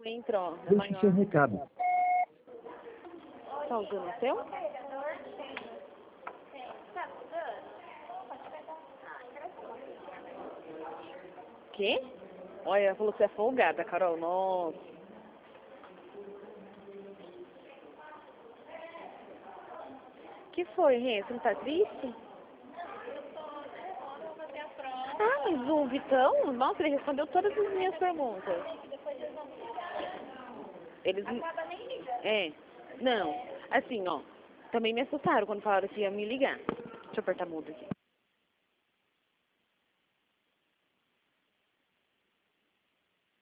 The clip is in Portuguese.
entra, ó. Deixe seu recado. Tá usando o seu? Quê? Olha, ela falou que você é folgada, Carol. Nossa. Que foi, Rê? Você não tá triste? Ah, mas o Vitão, nossa, ele respondeu todas as minhas perguntas. Eles... É. Não. Assim, ó. Também me assustaram quando falaram que ia me ligar. Deixa eu apertar mudo aqui.